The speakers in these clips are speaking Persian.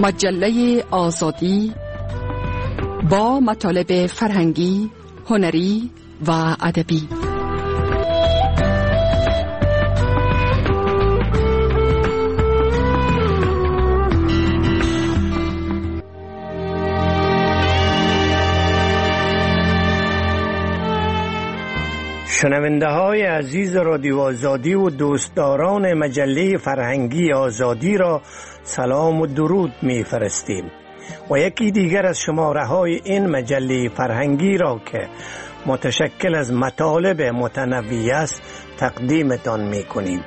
مجله آزادی با مطالب فرهنگی، هنری و ادبی. شنونده های عزیز رادیو آزادی و دوستداران مجله فرهنگی آزادی را سلام و درود می فرستیم و یکی دیگر از شماره های این مجله فرهنگی را که متشکل از مطالب متنوع است تقدیمتان می کنیم.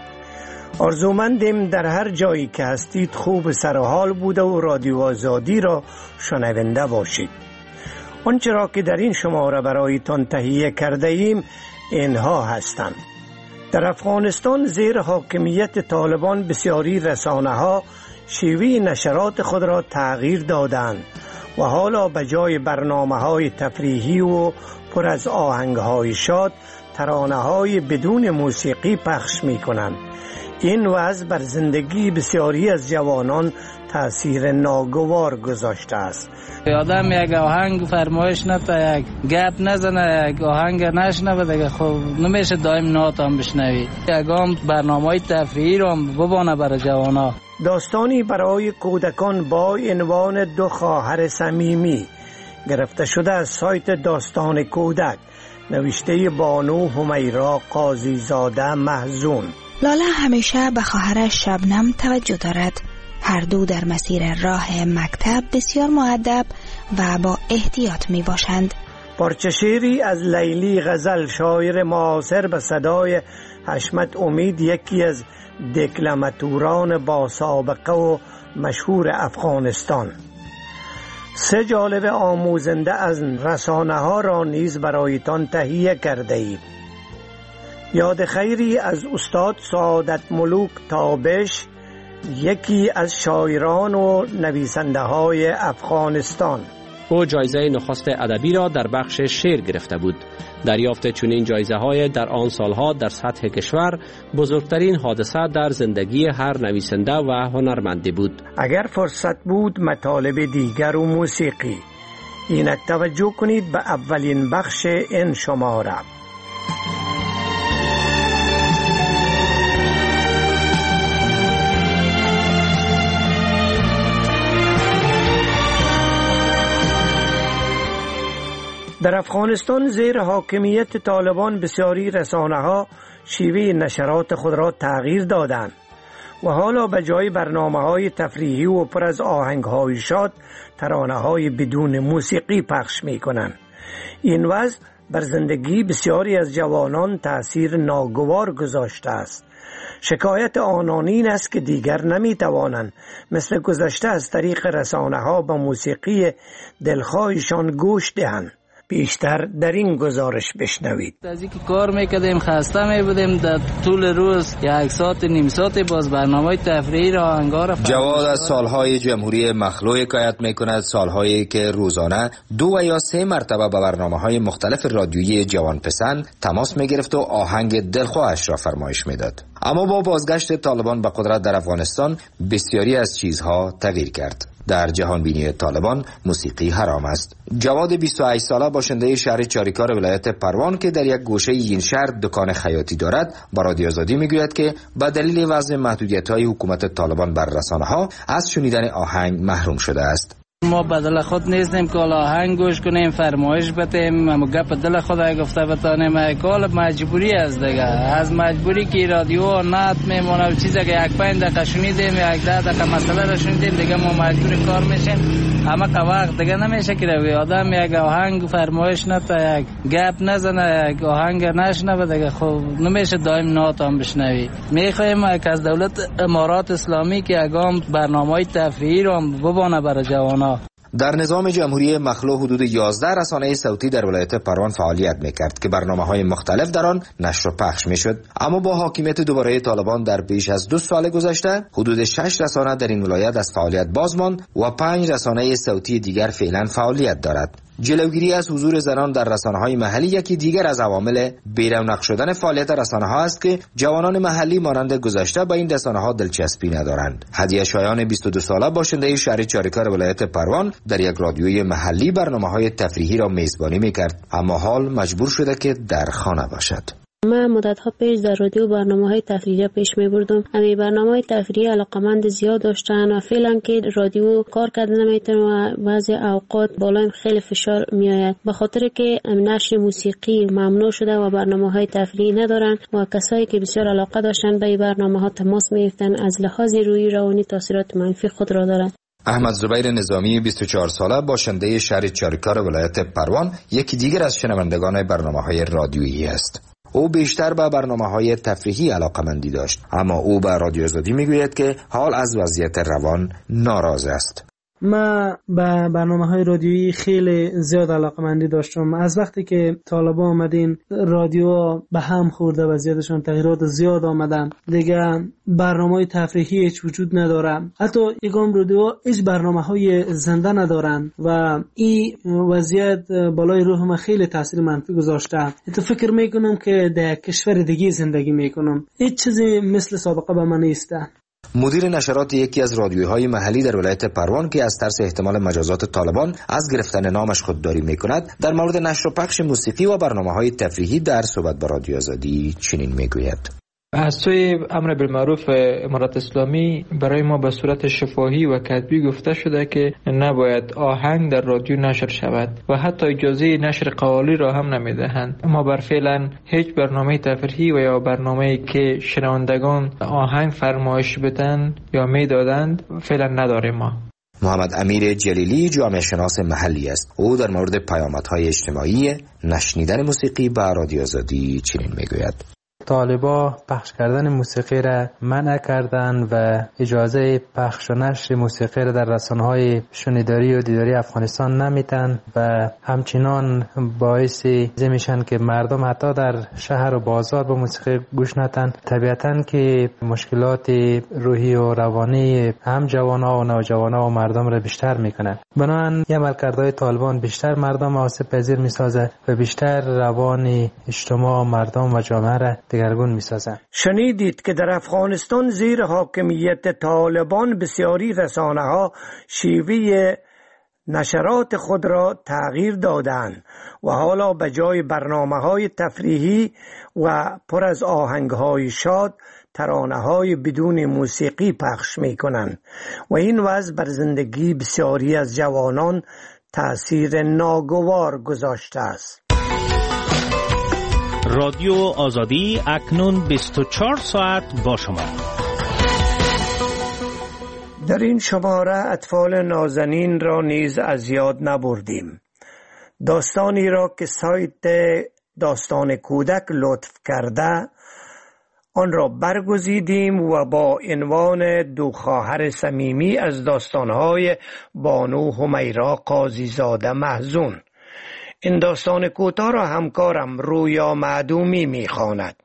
آرزومندیم در هر جایی که هستید خوب سر و حال بوده و رادیو آزادی را شنونده باشید. آنچه را که در این شماره برایتان تهیه کرده ایم اینها هستند. در افغانستان زیر حاکمیت طالبان بسیاری رسانه‌ها شیوه نشرات خود را تغییر دادند و حالا به جای برنامه‌های تفریحی و پر از آهنگ‌های شاد ترانه‌های بدون موسیقی پخش می‌کنند. این وضع بر زندگی بسیاری از جوانان تأثیر ناگوار گذاشته است. آدم یک آهنگ فرمایش نتا، یک گپ نزنه، یک آهنگ نشنوه دیگه خب نمیشه دائم نات هم بشنوی. یکم برنامه‌های تفریحی رو هم ببانه برای جوانا. داستانی برای کودکان با عنوان دو خواهر صمیمی گرفته شده از سایت داستان کودک، نوشته بانو همیرا قاضی زاده محزون. لاله همیشه به خواهرش شبنم توجه دارد. هر دو در مسیر راه مکتب بسیار مؤدب و با احتیاط می باشند. پارچه شعری از لیلی غزل، شاعر معاصر به صدای حشمت امید، یکی از دکلماتوران با سابقه و مشهور افغانستان. سه جالب آموزنده از رسانه ها را نیز برایتان تهیه کرده ایم. یاد خیری از استاد سعادت ملوک تابش، یکی از شاعران و نویسنده های افغانستان. او جایزه نخست ادبی را در بخش شعر گرفته بود. دریافت چنین جایزه های در آن سالها در سطح کشور بزرگترین حادثه در زندگی هر نویسنده و هنرمندی بود. اگر فرصت بود مطالب دیگر و موسیقی. اینک توجه کنید به اولین بخش این شماره. در افغانستان زیر حاکمیت طالبان بسیاری رسانه‌ها شیوه نشرات خود را تغییر دادند و حالا به جای برنامه‌های تفریحی و پر از آهنگ‌های شاد ترانه‌های بدون موسیقی پخش می‌کنند. این وضع بر زندگی بسیاری از جوانان تأثیر ناگوار گذاشته است. شکایت آنان این است که دیگر نمی‌توانند مثل گذشته از طریق رسانه‌ها به موسیقی دلخواهشان گوش دهند. بیشتر در این گزارش بشنوید. از اینکه کار میکردیم خسته میبودیم، در طول روز یک ساعت نیم ساعت باز برنامه‌های تفریحی را آهنگار. جواد از سالهای جمهوری مخلوع حکایت میکند، سالهایی که روزانه 2 و یا 3 مرتبه به برنامه‌های مختلف رادیویی جوان پسند تماس میگرفت و آهنگ دلخواهش را فرمایش میداد. اما با بازگشت طالبان به قدرت در افغانستان بسیاری از چیزها تغییر کرد. در جهان بینی طالبان موسیقی حرام است. جواد 28 ساله باشنده شهر چاریکار ولایت پروان که در یک گوشه این شهر دکان خیاطی دارد با رادیو آزادی میگوید که به دلیل وضع محدودیت‌های حکومت طالبان بر رسانه‌ها از شنیدن آهنگ محروم شده است. ما بدل خود نیستیم که آهنگ گوش کنیم، فرمایش بدیم، اما گپ دل خود گفته بتانیم. کال مجبوری است دیگه. از مجبوری که رادیو نت میمونه، چیزی که 1-5 دقیقه شنیدیم، 10 دقیقه مسئله را شنیدیم دیگه ما مجبور کار میشیم. اما که وقت دیگه نمیشه که روی آدم یک آهنگ فرمایش نتا، یک گپ نزنه، یک آهنگ نشنوه دیگه خب نمیشه دائم نات هم بشنوی. میخوایم از دولت امارات اسلامی که اقام برنامه‌های تفریحی رو ببانه برای جوانا. در نظام جمهوری مخلو حدود 11 رسانه صوتی در ولایت پروان فعالیت میکرد که برنامه‌های مختلف در آن نشر و پخش میشد، اما با حاکمیت دوباره طالبان در بیش از 2 سال گذشته حدود 6 رسانه در این ولایت از فعالیت باز ماند و 5 رسانه صوتی دیگر فعلا فعالیت دارد. جلوگیری از حضور زنان در رسانه‌های محلی یکی دیگر از عوامل بی‌رونق شدن فعالیت رسانه‌ها است که جوانان محلی مانند گذشته با این رسانه‌ها دلچسپی ندارند. هدیه شایان 22 ساله باشنده شهر چاریکار ولایت پروان در یک رادیوی محلی برنامه‌های تفریحی را میزبانی می‌کرد، اما حال مجبور شده که در خانه باشد. من مدت‌ها پیش در رادیو برنامه‌های تفریحی پیش می‌بردم. همین برنامه‌های تفریحی علاقمند زیاد داشتن و فعلا که رادیو کار کردن نمی‌تونه و بعضی اوقات بالای خیلی فشار میآید، به خاطر که نشر موسیقی ممنوع شده و برنامه‌های تفریحی ندارن و کسایی که بسیار علاقه داشتن به این برنامه‌ها تماس می‌گرفتن، از لحاظ روحی روانی تاثیرات منفی خود را دارند. احمد زبیر نظامی 24 ساله باشنده شهر چاریکار ولایت پروان یکی دیگر از شنوندگان برنامه‌های رادیویی است. او بیشتر به برنامه‌های تفریحی علاقه‌مندی داشت، اما او به رادیو آزادی میگوید که حال از وضعیت روان ناراض است. من به برنامه‌های رادیویی خیلی زیاد علاقه‌مندی داشتم. از وقتی که طالبان آمدین رادیو به هم خورده، وضعیتشون تغییرات زیاد آمدن، دیگه برنامه‌های تفریحی هیچ وجود نداره. حتی یکم رادیو هیچ برنامه‌های زنده ندارن و این وضعیت بالای روح من خیلی تاثیر منفی گذاشته. تو فکر میکنم که در کشور دیگه زندگی میکنم، هیچ چیزی مثل سابقه به من نیست. مدیر نشرات یکی از رادیوهای محلی در ولایت پروان که از ترس احتمال مجازات طالبان از گرفتن نامش خودداری میکند، در مورد نشر و پخش موسیقی و برنامه‌های تفریحی در صحبت با رادیو آزادی چنین میگوید: از سوی امر بالمعروف امارت اسلامی برای ما به صورت شفاهی و کتبی گفته شده که نباید آهنگ در رادیو نشر شود و حتی اجازه نشر قوالی را هم نمیدهند. ما بر فعلا هیچ برنامه تفریحی و یا برنامه‌ای که شنوندگان آهنگ فرمایش بدن یا میدادند فعلا نداریم. ما محمد امیر جلیلی جامعه شناس محلی است. او در مورد پیامدهای اجتماعی نشنیدن موسیقی به رادیو آزادی چنین میگوید: طالبا پخش کردن موسیقی را منع کردن و اجازه پخش و نشر موسیقی را در رسانه‌های شنیداری و دیداری افغانستان نمیتن و همچنان باعث میشن که مردم حتی در شهر و بازار به موسیقی گوش ندن. طبیعتاً که مشکلات روحی و روانی هم جوان‌ها و نوجوان‌ها و مردم را بیشتر میکنن. بنابراین عملکردهای طالبان بیشتر مردم آسیب پذیر میسازه و بیشتر روان اجتماع مردم و جامعه را دگرگون می‌سازند. شنیدید که در افغانستان زیر حاکمیت طالبان بسیاری رسانه‌ها شیوه نشرات خود را تغییر دادند و حالا به جای برنامه‌های تفریحی و پر از آهنگ‌های شاد ترانه‌های بدون موسیقی پخش می‌کنند و این وضع بر زندگی بسیاری از جوانان تأثیر ناگوار گذاشته است. رادیو آزادی اکنون 24 ساعت با شما. در این شماره اطفال نازنین را نیز از یاد نبردیم. داستانی را که سایت داستان کودک لطف کرده آن را برگزیدیم و با عنوان دو خواهر صمیمی از داستانهای بانو همیرا قاضی زاده محزون. این داستان کوتاه را همکارم رویا معدومی می‌خواند.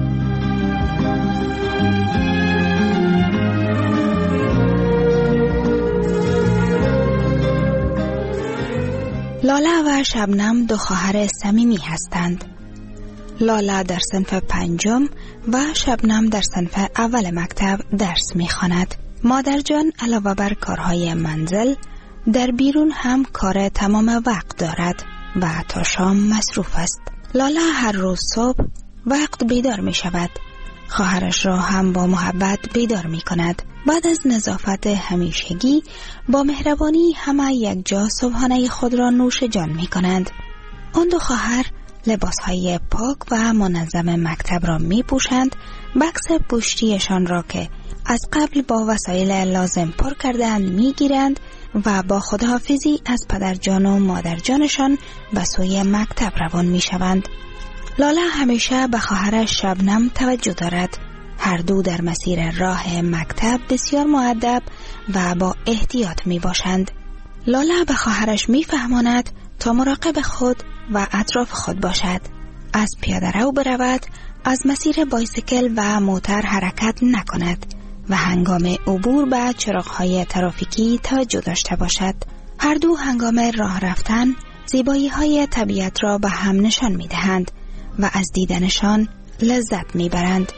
لاله و شبنم دو خواهر صمیمی هستند. لاله در صنف 5 و شبنم در صنف اول مکتب درس می‌خواند. مادر جان علاوه بر کارهای منزل در بیرون هم کار تمام وقت دارد و تا شام مصروف است. لاله هر روز صبح وقت بیدار می شود. خواهرش را هم با محبت بیدار می کند. بعد از نظافت همیشگی با مهربانی همه یک جا صبحانه خود را نوش جان می کنند. آن دو خواهر لباسهای پاک و منظم مکتب را می پوشند. بکس پشتیشان را که از قبل با وسایل لازم پر کردند می گیرند و با خداحافظی از پدرجان و مادرجانشان به سوی مکتب روان می شوند. لاله همیشه به خواهرش شبنم توجه دارد. هر دو در مسیر راه مکتب بسیار مؤدب و با احتیاط می باشند. لاله به خواهرش میفهماند تا مراقب خود و اطراف خود باشد، از پیاده رو برود، از مسیر بایسیکل و موتر حرکت نکند و هنگام عبور به چراغ‌های ترافیکی توجه داشته باشد. هر دو هنگام راه رفتن زیبایی‌های طبیعت را به هم نشان می‌دهند و از دیدنشان لذت می‌برند.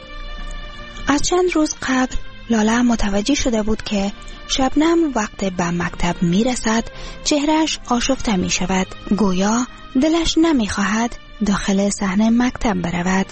از چند روز قبل لاله متوجه شده بود که شبنم وقت به مکتب می‌رسد چهرهش آشفته می‌شود، گویا دلش نمی‌خواهد داخل صحن مکتب برود.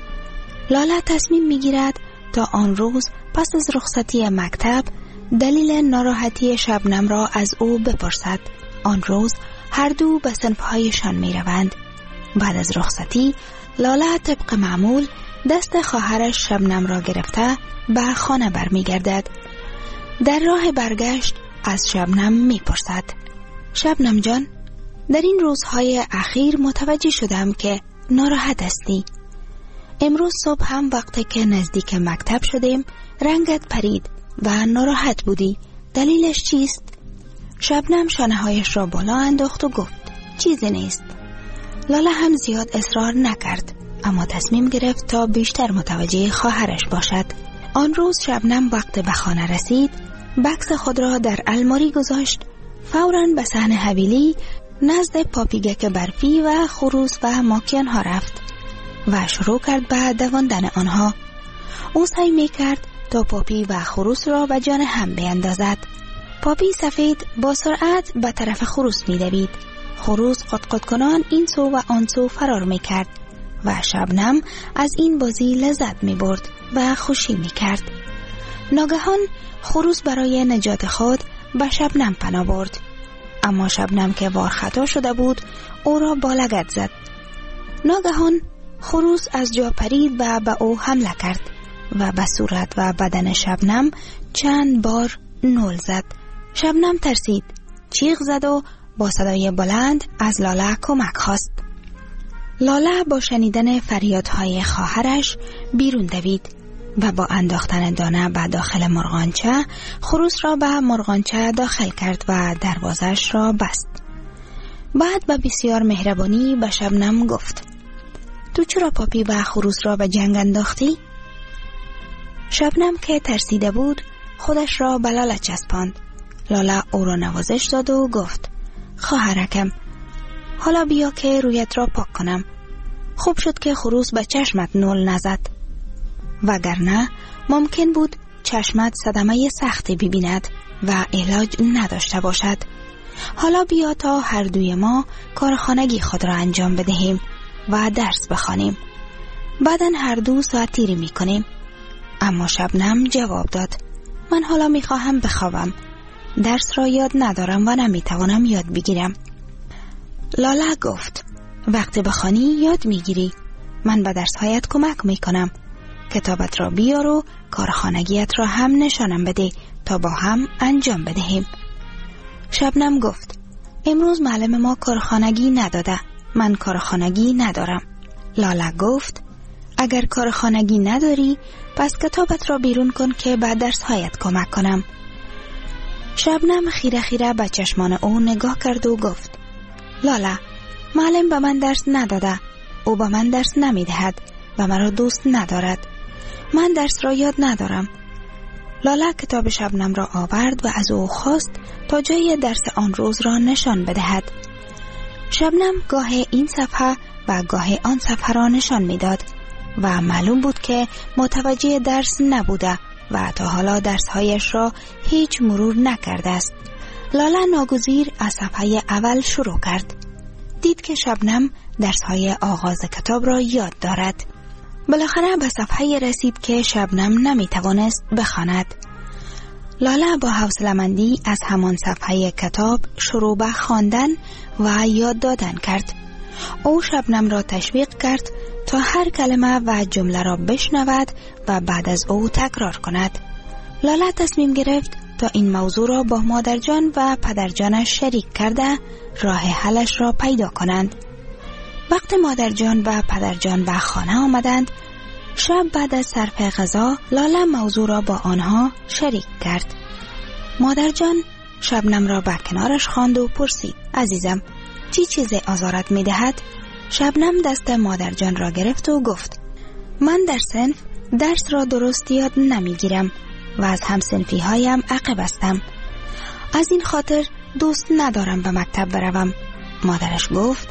لاله تصمیم می‌گیرد تا آن روز پس از رخصتی مکتب دلیل ناراحتی شبنم را از او بپرسد. آن روز هر دو به صنف‌هایشان می‌روند. بعد از رخصتی لاله طبق معمول دست خواهرش شبنم را گرفته به خانه برمیگردد. در راه برگشت از شبنم میپرسد: شبنم جان، در این روزهای اخیر متوجه شدم که ناراحت هستی. امروز صبح هم وقتی که نزدیک مکتب شدیم رنگت پرید و ناراحت بودی. دلیلش چیست؟ شبنم شانه‌هایش را بالا انداخت و گفت: چیزی نیست. لاله هم زیاد اصرار نکرد، اما تصمیم گرفت تا بیشتر متوجه خواهرش باشد. آن روز شبنم وقت به خانه رسید، بکس خود را در الماری گذاشت، فوراً به صحن حویلی نزد پاپیگک برفی و خروس و ماکیان ها رفت و شروع کرد به دواندن آنها. او سعی می‌کرد تا پاپی و خروس را به جان هم بیندازد. پاپی سفید با سرعت به طرف خروس می‌دوید. خروس قطقط کنان این سو و آن سو فرار می‌کرد و شبنم از این بازی لذت می‌برد و خوشی می‌کرد. ناگهان خروس برای نجات خود به شبنم پناه برد، اما شبنم که وارخطا شده بود او را با لگد زد. ناگهان خروس از جا پرید و به او حمله کرد و به صورت و بدن شبنم چند بار نول زد. شبنم ترسید، چیغ زد و با صدای بلند از لاله کمک خواست. لاله با شنیدن فریادهای خواهرش بیرون دوید و با انداختن دانه به داخل مرغانچه خروس را به مرغانچه داخل کرد و دروازش را بست. بعد با بسیار مهربانی به شبنم گفت: تو چرا پاپی و خروس را به جنگ انداختی؟ شبنم که ترسیده بود خودش را به لاله چسباند. لاله او را نوازش داد و گفت: خواهرکم، حالا بیا که رویت را پاک کنم. خوب شد که خروس به چشمت نول نزد، وگرنه ممکن بود چشمت صدمه سختی ببیند و علاج نداشته باشد. حالا بیا تا هر دوی ما کارخانگی خود را انجام بدهیم و درس بخوانیم. بعداً هر دو ساعت تیری میکنیم. اما شبنم جواب داد: من حالا میخواهم بخوابم. درس را یاد ندارم و نمیتوانم یاد بگیرم. لاله گفت: وقتی بخوانی یاد میگیری. من به درسهایت کمک میکنم. کتابت را بیار و کارخانگیت را هم نشانم بده تا با هم انجام بدهیم. شبنم گفت: امروز معلم ما کارخانگی نداده. من کارخانگی ندارم. لاله گفت: اگر کارخانگی نداری پس کتابت را بیرون کن که به درسهایت کمک کنم. شبنم خیره خیره به چشمان او نگاه کرد و گفت: لاله، معلم به من درس نداده. او به من درس نمیدهد و مرا دوست ندارد. من درس را یاد ندارم. لاله کتاب شبنم را آورد و از او خواست تا جای درس آن روز را نشان بدهد. شبنم گاه این صفحه و گاه آن صفحه را نشان میداد و معلوم بود که متوجه درس نبوده و تا حالا درسهایش را هیچ مرور نکرده است. لاله ناگزیر از صفحه اول شروع کرد. دید که شبنم درسهای آغاز کتاب را یاد دارد. بالاخره به صفحه رسید که شبنم نمیتوانست بخواند. لاله با حوصله‌مندی از همان صفحه کتاب شروع به خواندن و یاد دادن کرد. او شبنم را تشویق کرد تا هر کلمه و جمله را بشنود و بعد از او تکرار کند. لاله تصمیم گرفت تا این موضوع را با مادرجان و پدرجانش شریک کرده راه حلش را پیدا کنند. وقت مادرجان و پدرجان به خانه آمدند، شب بعد از صرف غذا لاله موضوع را با آنها شریک کرد. مادرجان شبنم را به کنارش خواند و پرسید: عزیزم، چی چیزی آزارت می دهد؟ شبنم دست مادرجان را گرفت و گفت: من در صنف درس را درست یاد نمی گیرم و از همصنفی هایم عقب هستم. از این خاطر دوست ندارم به مکتب بروم. مادرش گفت: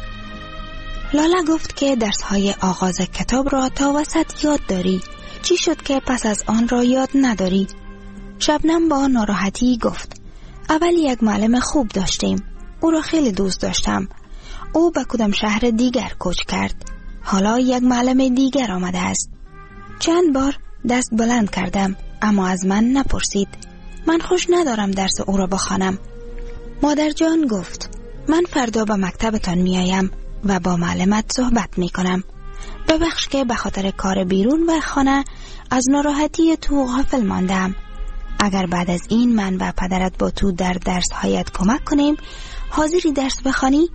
لاله گفت که درس های آغاز کتاب را تا وسط یاد داری. چی شد که پس از آن را یاد نداری؟ شبنم با ناراحتی گفت: اول یک معلم خوب داشتیم. او را خیلی دوست داشتم. او به کدام شهر دیگر کوچ کرد. حالا یک معلم دیگر آمده است. چند بار دست بلند کردم اما از من نپرسید. من خوش ندارم درس او را بخوانم. مادر جان گفت: من فردا به مکتبتان میایم و با معلمت صحبت میکنم. ببخش که به خاطر کار بیرون و خانه از ناراحتی تو غافل ماندم. اگر بعد از این من و پدرت با تو در درس هایت کمک کنیم، حاضری درس بخوانی؟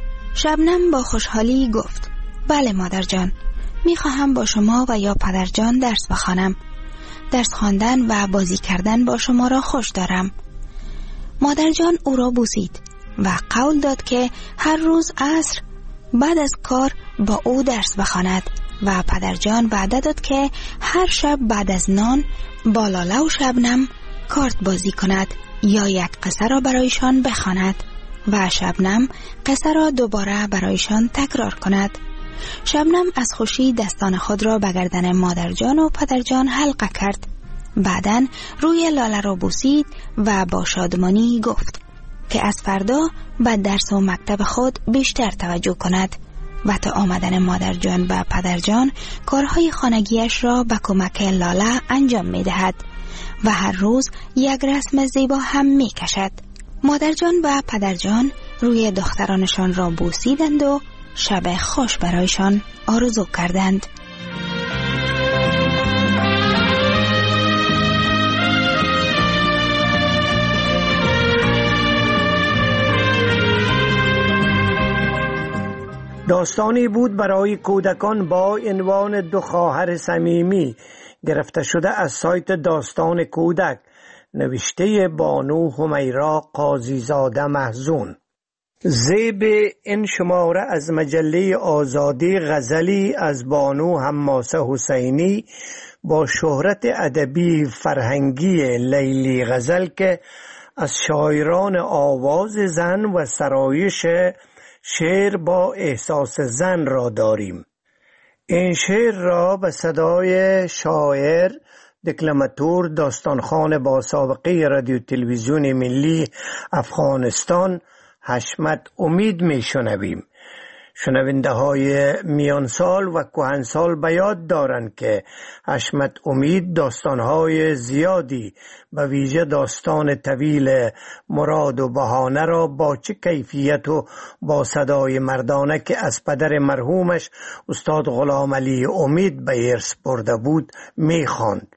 شبنم با خوشحالی گفت: بله مادر جان، میخواهم با شما و یا پدر جان درس بخوانم. درس خواندن و بازی کردن با شما را خوش دارم. مادر جان او را بوسید و قول داد که هر روز عصر بعد از کار با او درس بخواند و پدر جان وعده داد که هر شب بعد از نان با لاله و شبنم کارت بازی کند یا یک قصه را برایشان بخواند و شبنم قصه را دوباره برایشان تکرار کند. شبنم از خوشی دستان خود را به گردن مادر جان و پدر جان حلقه کرد. بعداً روی لاله را بوسید و با شادمانی گفت که از فردا به درس و مکتب خود بیشتر توجه کند و تا آمدن مادر جان و پدر جان کارهای خانگیش را به کمک لاله انجام می دهد و هر روز یک رسم زیبا هم می کشد. مادر جان و پدر جان روی دخترانشان را بوسیدند و شب خوش برایشان آرزو کردند. داستانی بود برای کودکان با عنوان دو خواهر صمیمی، گرفته شده از سایت داستان کودک، نوشته بانو حمیرا قاضیزاده محزون. ذیل این شماره از مجله آزادی غزلی از بانو حماسه حسینی با شهرت ادبی فرهنگی لیلی غزل که از شاعران آواز زن و سرایش شعر با احساس زن را داریم. این شعر را به صدای شاعر دکلماتور داستانخوان با سابقه رادیو تلویزیون ملی افغانستان حشمت امید می شنویم. شنونده های میان سال و کهن سال به یاد دارند که حشمت امید داستانهای زیادی به ویژه داستان طویل مراد و بهانه را با چه کیفیت و با صدای مردانه که از پدر مرحومش استاد غلام علی امید به ارث برده بود می خواند.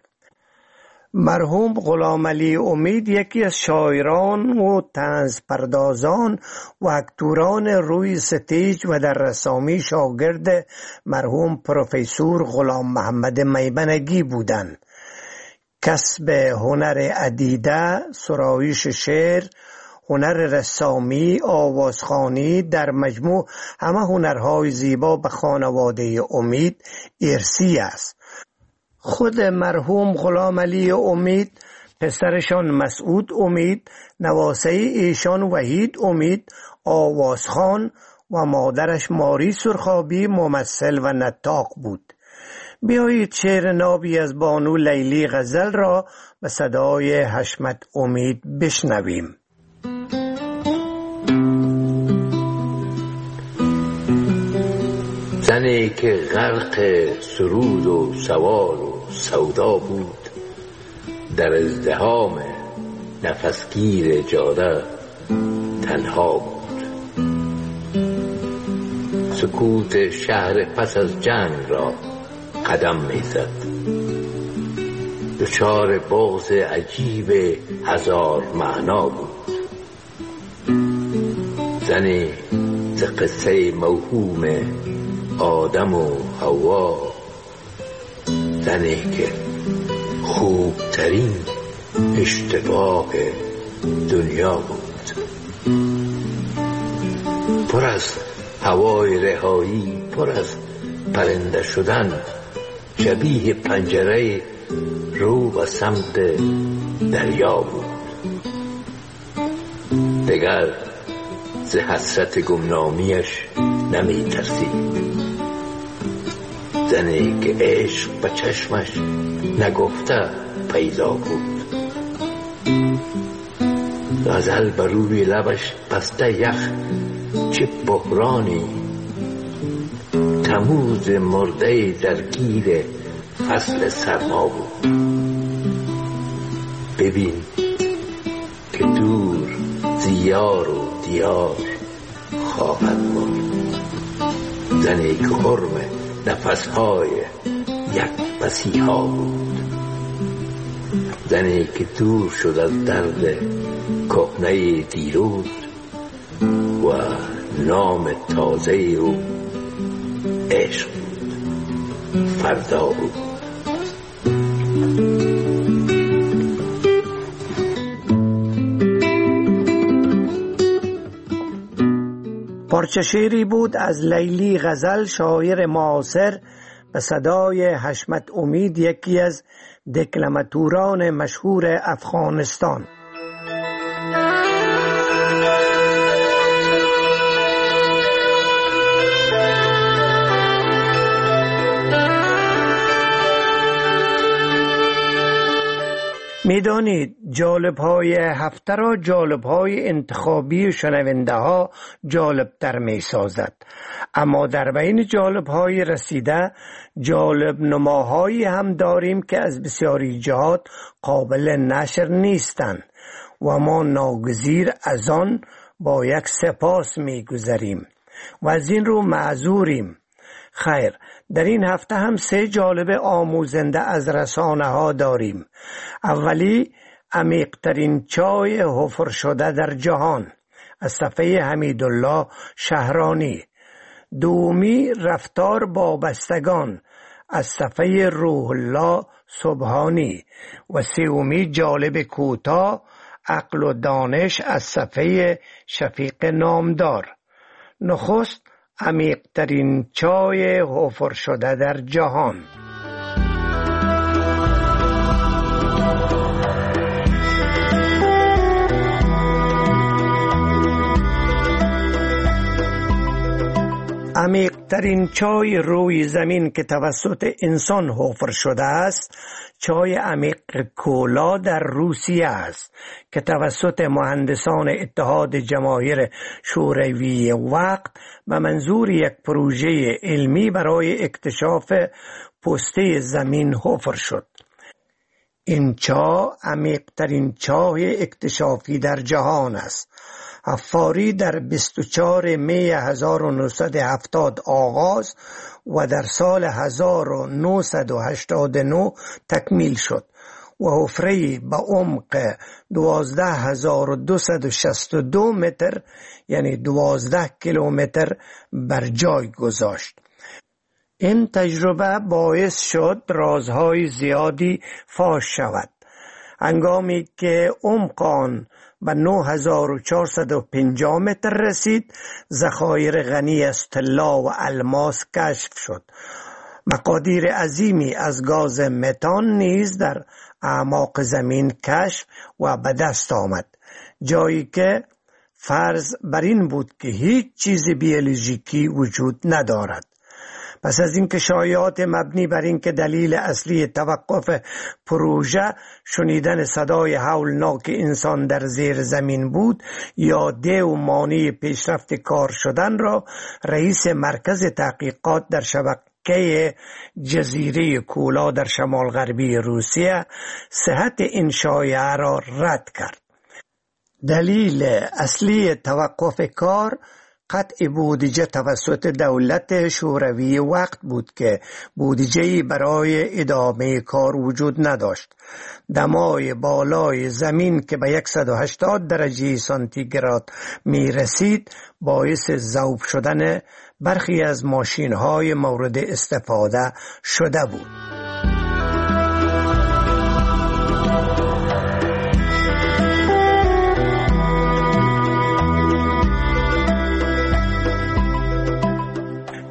مرحوم غلام علی امید یکی از شاعران و طنز پردازان و اکتوران روی ستیج و در رسامی شاگرد مرحوم پروفسور غلام محمد میمنگی بودند. کسب هنر عدیده، سرایش شعر، هنر رسامی، آوازخوانی، در مجموع همه هنرهای زیبا به خانواده امید ارثی است. خود مرحوم غلام علی امید، پسرشان مسعود امید، نواسه ایشان وحید امید آوازخوان و مادرش ماری سرخابی ممثل و نطاق بود. بیایید شعر نابی از بانو لیلی غزل را به صدای حشمت امید بشنویم. زنی که غرق سرود و سوال و سودا بود، در ازدحام نفسگیر جاده تنها بود. سکوت شهر پس از جنگ را قدم میزد، دچار بغض عجیب هزار معنا بود. زنی ز قصه موهوم آدم و حوا، زنی که خوبترین اشتباه دنیا بود، پر از هوای رهایی، پر از پرنده شدن، شبیه پنجره رو به سمت دریا بود. دگر ز حسرت گمنامیش نمی ترسید، زنی که عشق به چشمش نگفته پیدا بود. غزل بر روی لبش بسته یخ، چه بحرانی، تموز مرده درگیر فصل سرما بود. ببین که دور زیار و دیار خواهد مرد، زنی که حرم نفسهای یک مسیحا بود، زنی که دور شد از درد کهنه دیروز و نام تازه او عشق بود، فردا بود. پارچه شعری بود از لیلی غزل، شاعر معاصر به صدای حشمت امید، یکی از دکلماتوران مشهور افغانستان. میدانید جالب‌های هفته را جالب‌های انتخابی شنونده ها جالب‌تر می‌سازد، اما در بین جالب‌های رسیده جالب نماهایی هم داریم که از بسیاری جهات قابل نشر نیستند و ما ناگزیر از آن با یک سپاس می‌گذریم و از این رو معذوریم. خیر، در این هفته هم 3 جالب آموزنده از رسانه ها داریم. اولی، عمیق‌ترین چای حفر شده در جهان از صفحه حمیدالله شهرانی. دومی، رفتار با بستگان از صفحه روح الله سبحانی. و سومی، جالب کوتاه عقل و دانش از صفحه شفیق نامدار. نخست، عمیق‌ترین چای حفر شده در جهان. عمیق‌ترین چای روی زمین که توسط انسان حفر شده است، چای عمیق کولا در روسیه است که توسط مهندسان اتحاد جماهیر شوروی وقت به منظور یک پروژه علمی برای اکتشاف پوسته زمین حفر شد. این چای عمیق‌ترین چای اکتشافی در جهان است. حفاری در 24 می 1970 آغاز و در سال 1989 تکمیل شد و حفره‌ای به عمق 12262 متر یعنی 12 کیلومتر بر جای گذاشت. این تجربه باعث شد رازهای زیادی فاش شود. هنگامی که عمق آن به 9450 متر رسید، ذخایر غنی از طلا و الماس کشف شد. مقادیر عظیمی از گاز متان نیز در اعماق زمین کشف و به دست آمد، جایی که فرض بر این بود که هیچ چیز بیولوژیکی وجود ندارد. پس از اینکه شایعات مبنی بر اینکه دلیل اصلی توقف پروژه شنیدن صدای هولناک انسان در زیر زمین بود یا دیو مانع پیشرفت کار شدن را، رئیس مرکز تحقیقات در شبکه جزیره کولا در شمال غربی روسیه صحت این شایعه را رد کرد. دلیل اصلی توقف کار قطع بودجه توسط دولت شوروی وقت بود که بودجه‌ای برای ادامه کار وجود نداشت. دمای بالای زمین که به 180 درجه سانتیگراد می رسید باعث ذوب شدن برخی از ماشین‌های مورد استفاده شده بود.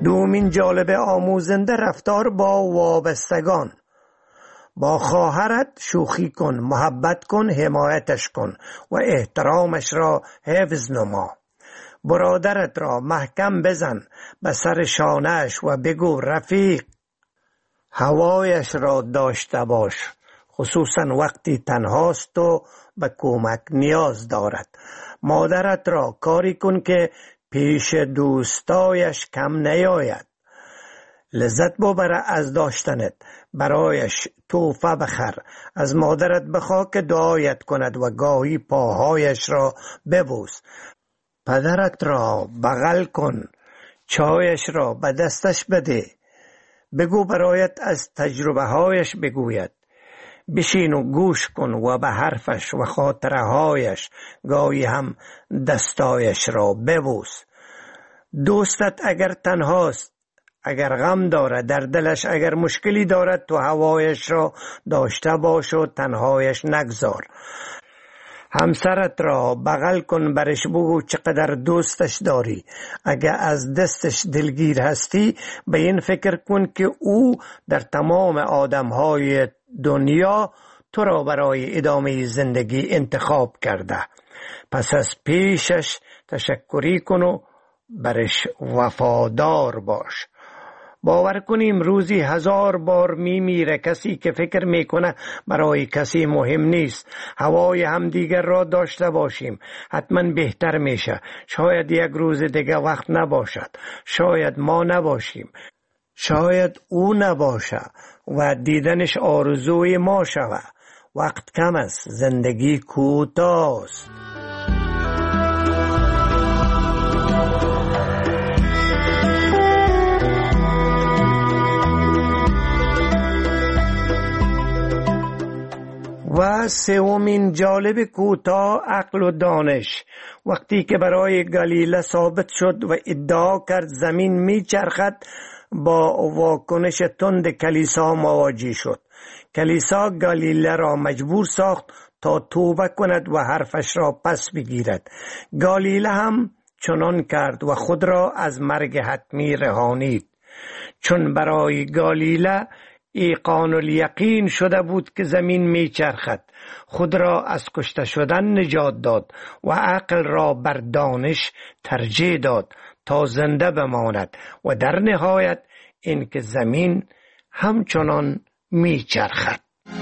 دومین جالب آموزنده رفتار با وابستگان. با خواهرت شوخی کن، محبت کن، حمایتش کن و احترامش را حفظ نما. برادرت را محکم بزن به سر شانه‌اش و بگو رفیق. هوایش را داشته باش، خصوصا وقتی تنهاست و به کمک نیاز دارد. مادرت را کاری کن که پیش دوستایش کم نیاید. لذت ببره از داشتنت. برایش تحفه بخر. از مادرت بخواه که دعایت کند و گاهی پاهایش را ببوس. پدرت را بغل کن، چایش را به دستش بده. بگو برایت از تجربه هایش بگوید. بشین و گوش کن و به حرفش و خاطره هایش گاهی هم دستایش را ببوس. دوستت اگر تنهاست، اگر غم دارد در دلش، اگر مشکلی دارد، تو هوایش را داشته باش و تنهایش نگذار. همسرت را بغل کن، برش بگو چقدر دوستش داری. اگر از دستش دلگیر هستی، به این فکر کن که او در تمام آدمهای دنیا تو را برای ادامه زندگی انتخاب کرده. پس از پیشش تشکری کن و برش وفادار باش. باور کنیم روزی 1000 بار میمیره کسی که فکر میکنه برای کسی مهم نیست. هوای همدیگر را داشته باشیم، حتما بهتر میشه. شاید یک روز دیگه وقت نباشد، شاید ما نباشیم، شاید او نباشه و دیدنش آرزوی ما شود. وقت کم است، زندگی کوتاه است. و سومین جالب کوتاه، عقل و دانش. وقتی که برای گالیله ثابت شد و ادعا کرد زمین میچرخد، با واکنش تند کلیسا مواجه شد. کلیسا گالیله را مجبور ساخت تا توبه کند و حرفش را پس بگیرد. گالیله هم چنان کرد و خود را از مرگ حتمی رهانید. چون برای گالیله ایقان الیقین شده بود که زمین میچرخد، خود را از کشته شدن نجات داد و عقل را بر دانش ترجیح داد تا زنده بماند و در نهایت این که زمین همچنان میچرخد.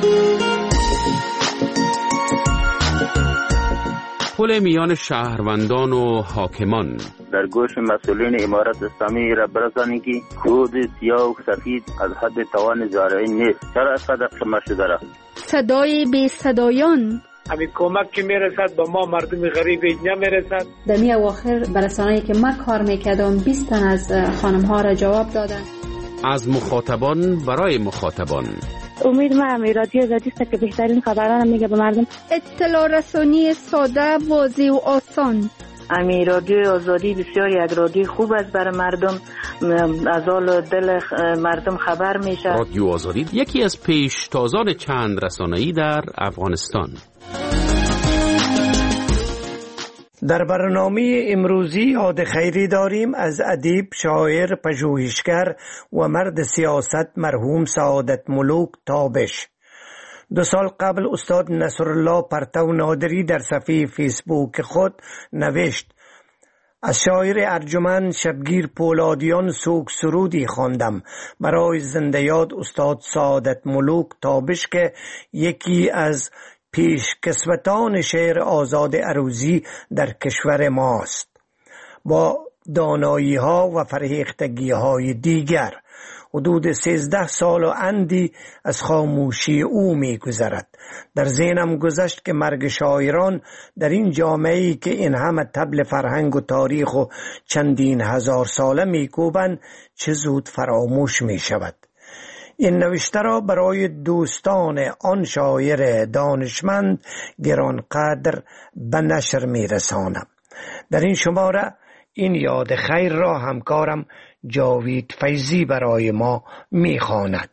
پل میان شهروندان و حاکمان. در گوش مسئولین امارت اسلامی را برسانید که کود سیاه و سفید از حد توان زارعی نیست. چرا اینقدر قمه شده را؟ صدای بی صدایان. همین کمک که میرسد به ما مردم غریب نمیرسد. در می اواخر برسانه‌ای که من کار میکردم 20 تن از خانم ها را جواب دادن. از مخاطبان برای مخاطبان. امید من رادیو آزادی است که بهترین خبران میگه به مردم. اطلاع رسانی ساده، واضح و آسان. امی رادیو آزادی بسیار یک رادیو خوب است برای مردم، از حال دل مردم خبر میشه. رادیو آزادی یکی از پیشتازان چند رسانه‌ای در افغانستان. در برنامه امروزی یاد خیری داریم از ادیب، شاعر، پژوهشگر و مرد سیاست مرحوم سعادت ملوک تابش. 2 سال قبل استاد نصرالله پرتو نادری در صفحه فیسبوک خود نوشت: از شاعر ارجمند شبگیر پولادیان سوگ سرودی خواندم برای زنده یاد استاد سعادت ملوک تابش که یکی از پیش کسوتان شعر آزاد عروضی در کشور ماست. با دانایی ها و فرهیختگی های دیگر حدود 13 سال و اندی از خاموشی او می گذرد. در ذهنم گذشت که مرگ شاعران در این جامعه‌ای که این همه طبل فرهنگ و تاریخ و چندین هزار ساله می کوبند چه زود فراموش می شود. این نوشته را برای دوستان آن شاعر دانشمند گرانقدر به نشر می رسانم. در این شماره این یاد خیر را همکارم جاوید فیضی برای ما می خواند.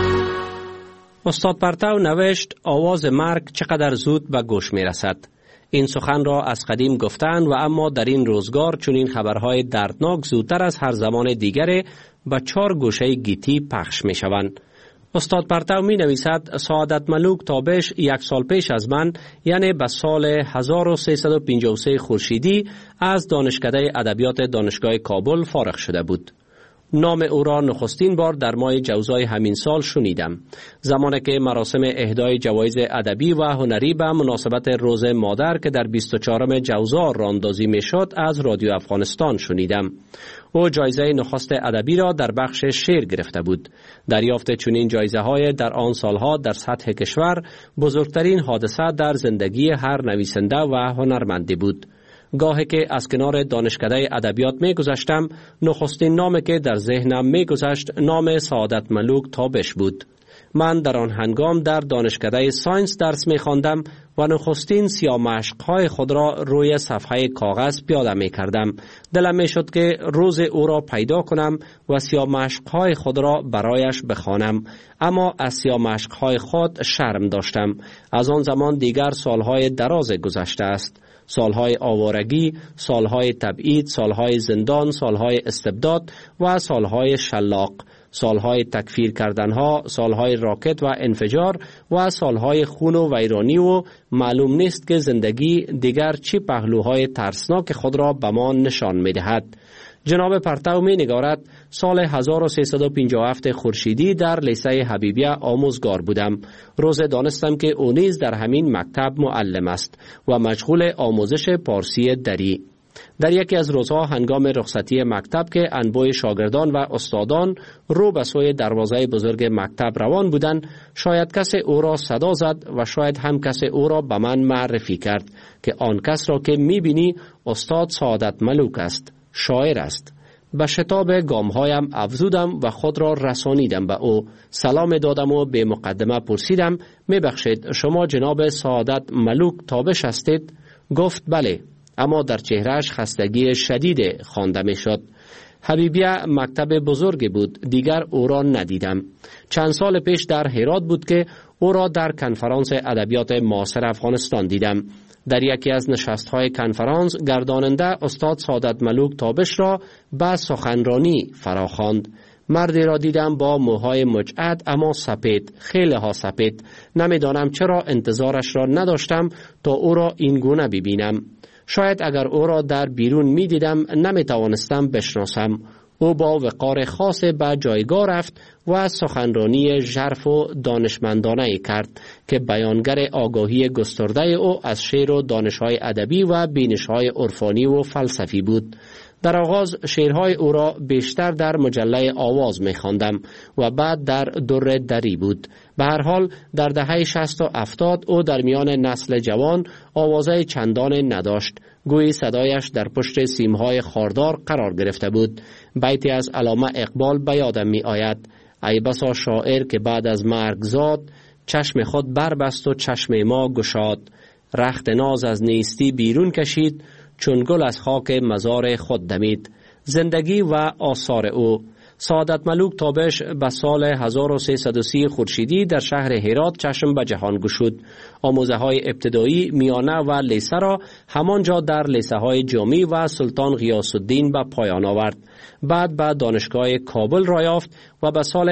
استاد پرتو نوشت: آواز مرگ چقدر زود به گوش می رسد. این سخن را از قدیم گفتند و اما در این روزگار چنین خبرهای دردناک زودتر از هر زمان دیگر به 4 گوشه گیتی پخش می شوند. استاد پرتو می نویسد سعادت ملوک تابش 1 سال پیش از من، یعنی به سال 1353 خورشیدی، از دانشکده ادبیات دانشگاه کابل فارغ شده بود. نام او را نخستین بار در ماه جوزای همین سال شنیدم، زمانی که مراسم اهدای جوایز ادبی و هنری به مناسبت روز مادر که در 24 جوزا راندازی می شد از رادیو افغانستان شنیدم. او جایزه نخست ادبی را در بخش شعر گرفته بود. دریافت چنین جایزه های در آن سالها در سطح کشور بزرگترین حادثه در زندگی هر نویسنده و هنرمندی بود. گاهی که از کنار دانشکده ادبیات می گذشتم، نخستین نامی که در ذهنم می گذشت نام سعادت ملوک تابش بود. من در آن هنگام در دانشکده ساینس درس می خواندم و نخستین سیامشق‌های خود را روی صفحه کاغذ پیاده می کردم. دلم می شد که روز او را پیدا کنم و سیامشق‌های خود را برایش بخوانم، اما از سیامشق‌های خود شرم داشتم. از آن زمان دیگر سالهای دراز گذشته است. سالهای آوارگی، سالهای تبعید، سالهای زندان، سالهای استبداد و سالهای شلاق، سالهای تکفیر کردنها، سالهای راکت و انفجار و سالهای خون و ویرانی، و معلوم نیست که زندگی دیگر چه پهلوهای ترسناک خود را به ما نشان می دهد. جناب پرتو می نگارد سال 1357 خورشیدی در لیسه حبیبیه آموزگار بودم. روز دانستم که او نیز در همین مکتب معلم است و مشغول آموزش پارسی دری. در یکی از روزها هنگام رخصتی مکتب که انبوه شاگردان و استادان رو به سوی دروازه بزرگ مکتب روان بودند، شاید کسی او را صدا زد و شاید هم کسی او را به من معرفی کرد که آن کس را که می بینی استاد سعادت ملوک است، شاعر است. به شتاب گامهایم افزودم و خود را رسانیدم به او. سلام دادم و به مقدمه پرسیدم میبخشید شما جناب سعادت ملوک تابش هستید؟ گفت بله، اما در چهرهش خستگی شدید خوانده میشد. حبیبیه مکتب بزرگی بود، دیگر او را ندیدم. چند سال پیش در هرات بود که او را در کنفرانس ادبیات معاصر افغانستان دیدم. در یکی از نشست‌های کنفرانس گرداننده استاد سعادت ملوک تابش را به سخنرانی فراخواند. مردی را دیدم با موهای مجعد اما سپید، خیلی ها سپید. نمیدانم چرا انتظارش را نداشتم تا او را این گونه ببینم. شاید اگر او را در بیرون می دیدم نمی توانستم بشناسم. او با وقار خاص به جایگاه رفت و سخنرانی ژرف و دانشمندانه کرد که بیانگر آگاهی گسترده او از شعر و دانش‌های ادبی و بینش‌های عرفانی و فلسفی بود. در آغاز شعرهای او را بیشتر در مجله آواز می خواندم و بعد در در دری بود. به هر حال در دهه 60 و 70 او در میان نسل جوان آوازه چندان نداشت. گویی صدایش در پشت سیمهای خاردار قرار گرفته بود. بیتی از علامه اقبال به یادم می آید: ای بسا شاعر که بعد از مرگ زاد، چشم خود بربست و چشم ما گشاد. رخت ناز از نیستی بیرون کشید، چون گل از خاک مزار خود دمید. زندگی و آثار او. سعادت ملوک تابش به سال 1330 خورشیدی در شهر هرات چشم به جهان گشود. آموزه های ابتدایی، میانه و لیسه را همانجا در لیسه های جامی و سلطان غیاث الدین به پایان آورد. بعد به دانشگاه کابل را یافت و به سال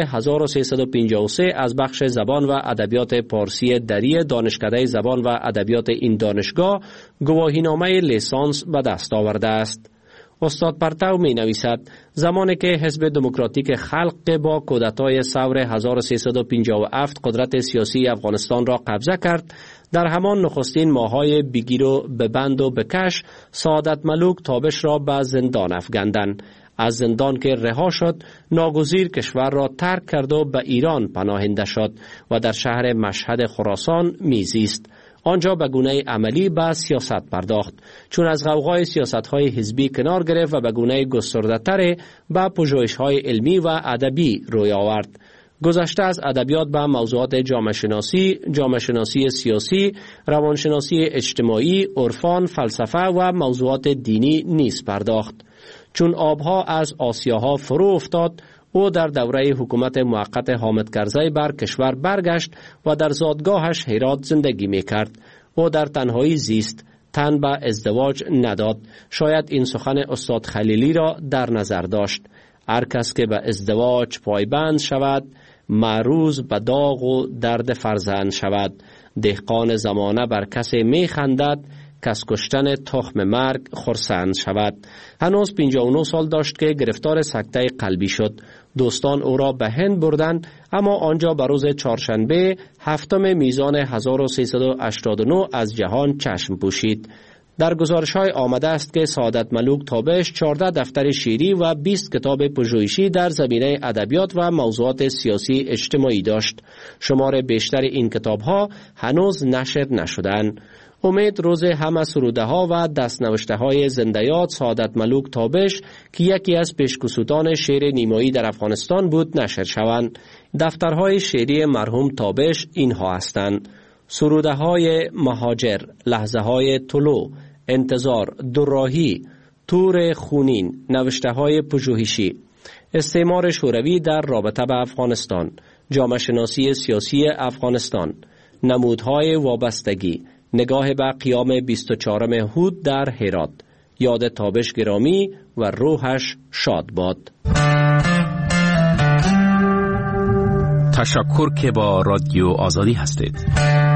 1353 از بخش زبان و ادبیات پارسی دری دانشکده زبان و ادبیات این دانشگاه گواهینامه لیسانس به دست آورده است. استاد پرتو می نویسد زمانی که حزب دموکراتیک خلق با کودتای ثور 1357 قدرت سیاسی افغانستان را قبضه کرد، در همان نخستین ماهای بگیر و ببند و بکش سعادت ملوک تابش را به زندان افکندند. از زندان که رها شد ناگزیر کشور را ترک کرد و به ایران پناهنده شد و در شهر مشهد خراسان میزیست. آنجا به گونه عملی به سیاست پرداخت. چون از غوغای سیاست‌های حزبی کنار گرفت و به گونه گسترده‌تر به پژوهش‌های علمی و ادبی روی آورد. گذشته از ادبیات به موضوعات جامعه شناسی سیاسی، روانشناسی اجتماعی، عرفان، فلسفه و موضوعات دینی نیز پرداخت. چون آبها از آسیاها فرو افتاد، او در دوره حکومت موقت حامد کرزی بر کشور برگشت و در زادگاهش هرات زندگی می کرد. او در تنهایی زیست. تن به ازدواج نداد. شاید این سخن استاد خلیلی را در نظر داشت. هر کس که به ازدواج پایبند شود معروض به داغ و درد فرزند شود. دهقان زمانه بر کسی می خندد کس کشتن تخم مرگ خرسند شود. هنوز 59 سال داشت که گرفتار سکته قلبی شد. دوستان او را به هند بردند، اما آنجا به روز چهارشنبه 7 میزان 1389 از جهان چشم پوشید. در گزارش‌های آمده است که سعادت ملوک تابش 14 دفتر شعری و 20 کتاب پژوهشی در زمینه ادبیات و موضوعات سیاسی اجتماعی داشت. شمار بیشتر این کتاب‌ها هنوز نشر نشدند. امید روز همه سروده ها و دستنوشته های زندیات سعادت ملوک تابش که یکی از پیشکسوتان شعر نیمایی در افغانستان بود نشر شوند. دفترهای شعری مرحوم تابش اینها هستند: سروده های مهاجر، لحظه های طلوع، انتظار، دوراهی، تور خونین، نوشته های پژوهشی، استعمار شوروی در رابطه به افغانستان، جامعه شناسی سیاسی افغانستان، نمودهای وابستگی، نگاه به قیام 24 هود در هرات. یاد تابش گرامی و روحش شاد باد. تشکر که با رادیو آزادی هستید.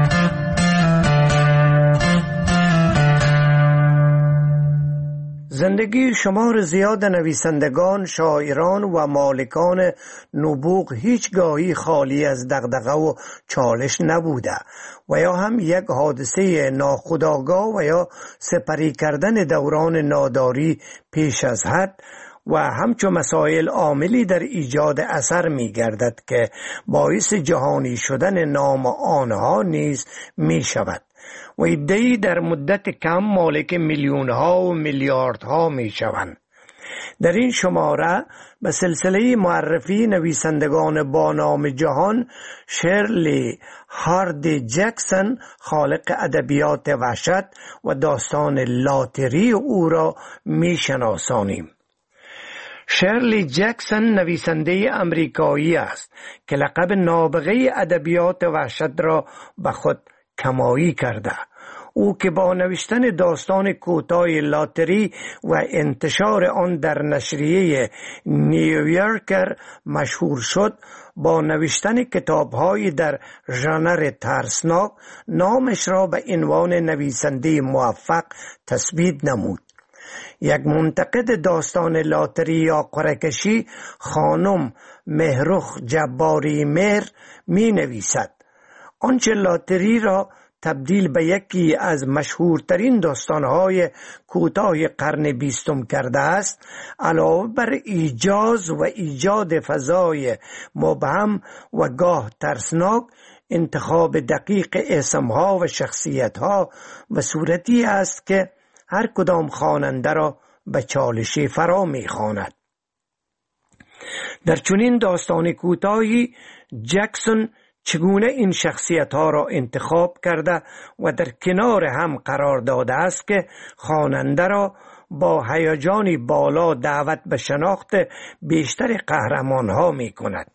زندگی شمار زیاد نویسندگان، شاعران و مالکان نبوغ هیچگاهی خالی از دغدغه و چالش نبوده و یا هم یک حادثه ناخودآگاه و یا سپری کردن دوران ناداری پیش از حد و همچون مسائل عاملی در ایجاد اثر می گردد که باعث جهانی شدن نام آنها نیز می شود و عده‌ای در مدت کم مالک میلیون‌ها و میلیاردها می شوند. در این شماره به سلسله معرفی نویسندگان با نام جهان شرلی هاردی جکسون، خالق ادبیات وحشت و داستان لاتری او را می شناسانیم. شرلی جکسون نویسنده امریکایی است که لقب نابغه ادبیات وحشت را به خود کمایی کرده. او که با نوشتن داستان کوتاه لاتری و انتشار آن در نشریه نیویورکر مشهور شد، با نوشتن کتاب‌های در ژانر ترسناک نامش را به عنوان نویسنده موفق تثبیت نمود. یک منتقد داستان لاتری یا قرعه‌کشی، خانم مهرخ جباری مهر می نویسد: آنچه لاتری را تبدیل به یکی از مشهورترین داستانهای کوتاه قرن 20 کرده است، علاوه بر ایجاز و ایجاد فضای مبهم و گاه ترسناک، انتخاب دقیق اسمها و شخصیتها و صورتی است که هر کدام خواننده را به چالشی فرا می‌خواند. در چنین داستان کوتاهی جکسون چگونه این شخصیت‌ها را انتخاب کرده و در کنار هم قرار داده است که خواننده را با هیجانی بالا دعوت به شناخت بیشتر قهرمان‌ها می‌کند.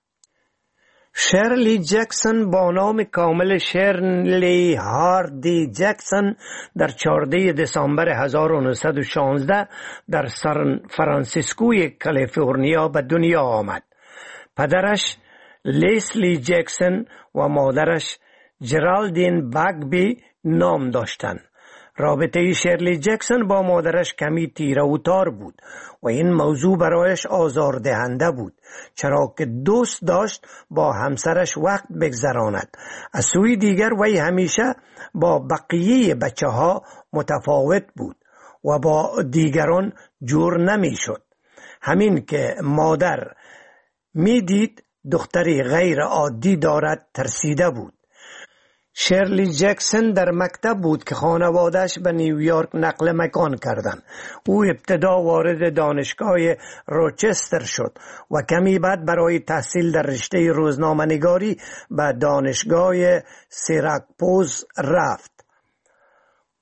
شرلی جکسون با نام کامل شرلی هاردی جکسون در 14 دسامبر 1916 در سان فرانسیسکوی کالیفرنیا به دنیا آمد. پدرش لیسلی جکسون و مادرش جرالدین باگبی نام داشتند. رابطه شرلی جکسون با مادرش کمی تیره و تار بود و این موضوع برایش آزاردهنده بود، چرا که دوست داشت با همسرش وقت بگذراند. از سوی دیگر وی همیشه با بقیه بچه ها متفاوت بود و با دیگران جور نمی شد. همین که مادر می دید دختری غیر عادی دارد ترسیده بود. شرلی جکسون در مکتب بود که خانواده‌اش به نیویورک نقل مکان کردند. او ابتدا وارد دانشگاه روچستر شد و کمی بعد برای تحصیل در رشته روزنامه‌نگاری به دانشگاه سیراکوز رفت.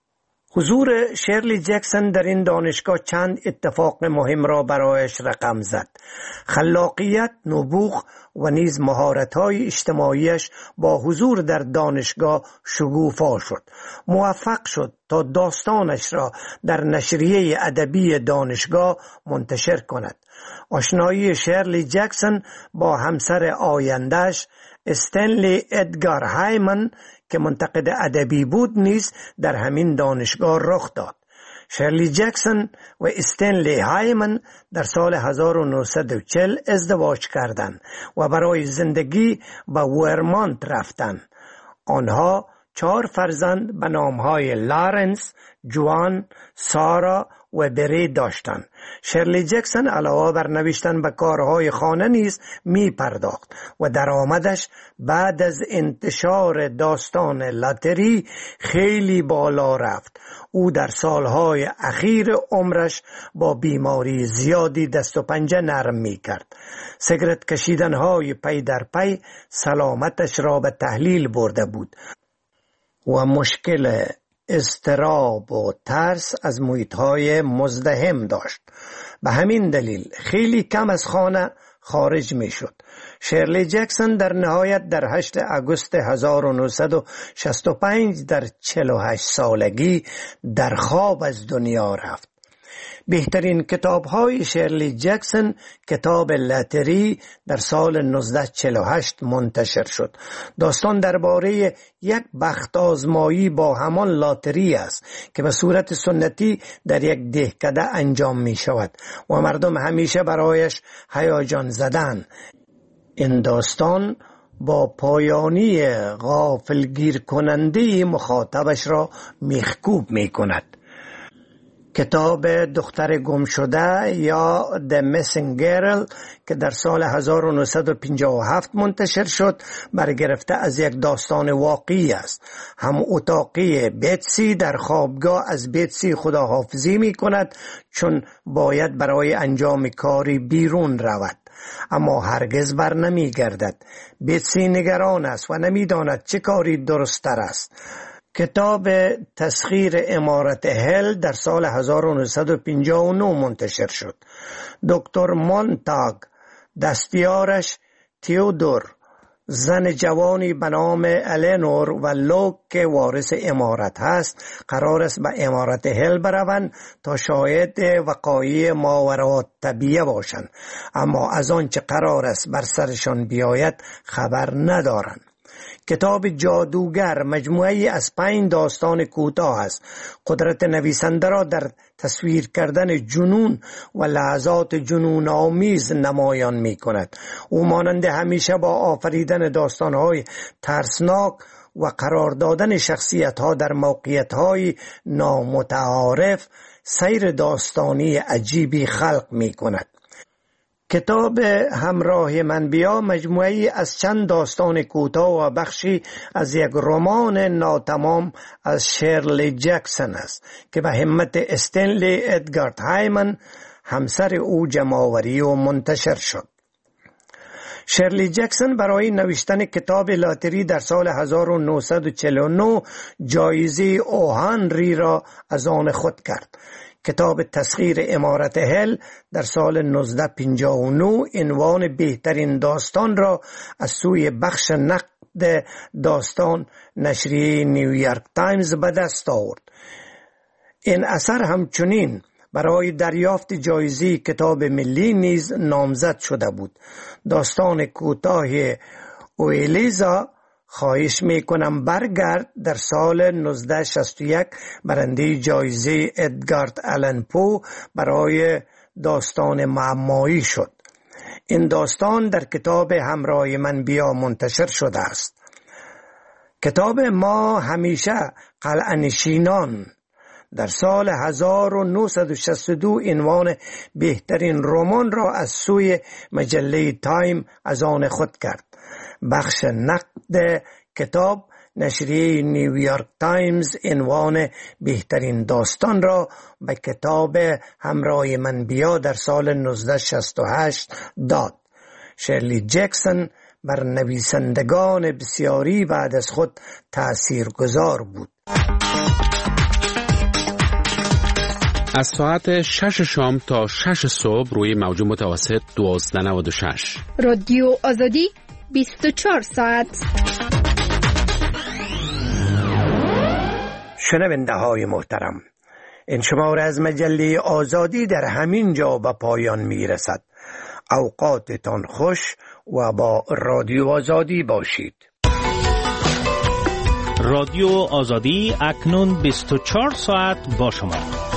حضور شرلی جکسون در این دانشگاه چند اتفاق مهم را برایش رقم زد. خلاقیت، نبوغ و نیز مهارت‌های اجتماعیش با حضور در دانشگاه شگوفا شد. موفق شد تا داستانش را در نشریه ادبی دانشگاه منتشر کند. آشنایی شرلی جکسون با همسر آینده‌اش استنلی ادگار هایمن که منتقد ادبی بود نیز در همین دانشگاه رخ داد. شرلی جکسون و استنلی هایمن در سال 1940 ازدواج کردند و برای زندگی به ورمانت رفتند. آنها 4 فرزند به نامهای لارنس، جوان، سارا و بری داشتند. شرلی جکسون علاوه بر نوشتن به کارهای خانه نیز می پرداخت و درآمدش بعد از انتشار داستان لاتری خیلی بالا رفت. او در سالهای اخیر عمرش با بیماری زیادی دست و پنجه نرم می کرد. سیگرت کشیدنهای پی در پی سلامتش را به تحلیل برده بود و مشکل اضطراب و ترس از محیط‌های مزدحم داشت. به همین دلیل خیلی کم از خانه خارج می شد. شرلی جکسون در نهایت در 8 آگوست 1965 در 48 سالگی در خواب از دنیا رفت. بهترین کتاب‌های شرلی جکسون کتاب لاتری در سال 1948 منتشر شد. داستان درباره یک بخت آزمایی با همان لاتری است که به صورت سنتی در یک دهکده انجام می شود و مردم همیشه برایش هیجان زدند. این داستان با پایانی غافلگیر کننده مخاطبش را میخکوب می کند. کتاب دختر گم شده یا The Missing Girl که در سال 1957 منتشر شد برگرفته از یک داستان واقعی است. هم اتاقی بیتسی در خوابگاه از بیتسی خداحافظی می کند چون باید برای انجام کاری بیرون رود، اما هرگز بر نمی گردد. بیتسی نگران است و نمی داند چه کاری درست تر است. کتاب تسخیر عمارت هل در سال 1959 منتشر شد. دکتر مونتاگ دستیارش تیودور، زن جوانی به نام الینور و لوک که وارث عمارت هست قرار است به عمارت هل بروند تا شاهد وقایع ماوراء الطبیعه باشند، اما از آنچه قرار است بر سرشان بیاید خبر ندارند. کتاب جادوگر مجموعه‌ای از 5 داستان کوتاه است. قدرت نویسنده را در تصویر کردن جنون و لحظات جنون آمیز نمایان می کند. او مانند همیشه با آفریدن داستان‌های ترسناک و قرار دادن شخصیت‌ها در موقعیت‌های نامتعارف سیر داستانی عجیبی خلق می کند. کتاب همراه من بیا مجموعه‌ای از چند داستان کوتاه و بخشی از یک رمان ناتمام از شرلی جکسون است که به همت استنلی ادگار هایمن همسر او جمع‌آوری و منتشر شد. شرلی جکسون برای نوشتن کتاب لاتری در سال 1949 جایزه او هنری را از آن خود کرد. کتاب تسخیر عمارت هل در سال 1959 عنوان بهترین داستان را از سوی بخش نقد داستان نشریه نیویورک تایمز به دست آورد. این اثر همچنین برای دریافت جایزه کتاب ملی نیز نامزد شده بود. داستان کوتاه اویلیزا خواهش میکنم برگرد در سال 1961 برنده جایزه ادگار آلن پو برای داستان معمایی شد. این داستان در کتاب همراه من بیا منتشر شده است. کتاب ما همیشه قلعه‌نشینان در سال 1962 عنوان بهترین رمان را از سوی مجله تایم از آن خود کرد. بخش نقد کتاب نشریه نیویورک تایمز عنوان بهترین داستان را به کتاب همراه من بیا در سال 1968 داد. شرلی جکسون بر نویسندگان بسیاری بعد از خود تأثیرگذار بود. از ساعت 6 شام تا 6 صبح روی موج متوسط 1296. رادیو آزادی 24 ساعت. شنونده های محترم، این شماره از مجله آزادی در همین جا به پایان می رسد. اوقاتتان خوش و با رادیو آزادی باشید. رادیو آزادی اکنون 24 ساعت با شما.